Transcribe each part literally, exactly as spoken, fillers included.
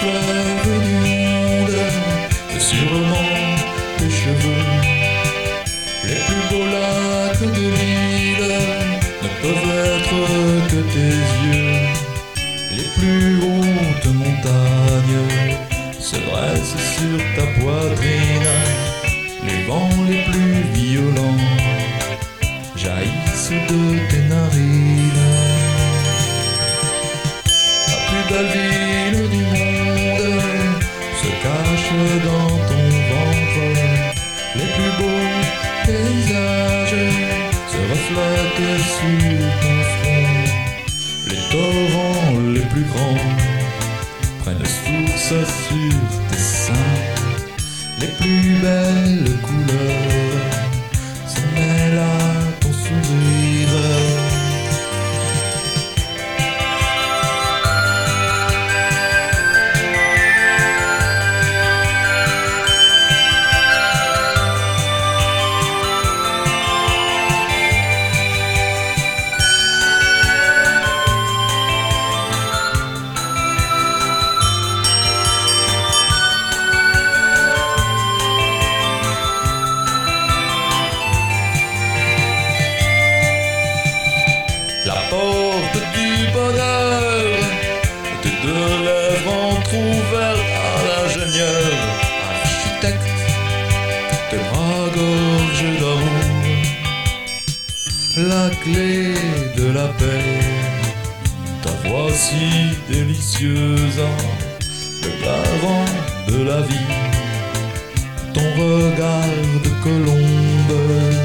fleuve du monde, c'est sûrement tes cheveux. Les plus beaux lacs de l'île ne peuvent être que tes yeux. Les plus hautes montagnes se dressent sur ta poitrine. Les vents les plus violents jaillissent de tes narines. La plus belle ville du monde se cache dans ton ventre. Les plus beaux paysages se reflètent sur ton front. Les torrents les plus grands prennent source sur tes seins. Les plus belles couleurs se mêlent à ton sourire. La porte du bonheur, tes deux lèvres entr'ouvertes à l'ingénieur, architecte, tes bras gorgés d'amour. La clé de la paix, ta voix si délicieuse, le garant de la vie, ton regard de colombe.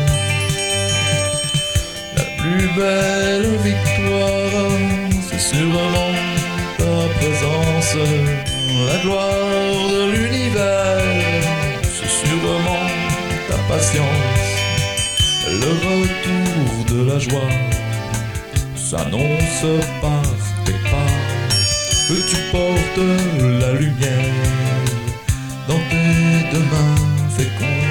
La plus belle victoire, c'est sûrement ta présence. La gloire de l'univers, c'est sûrement ta patience. Le retour de la joie s'annonce par tes pas. Que tu portes la lumière dans tes deux mains fécondes.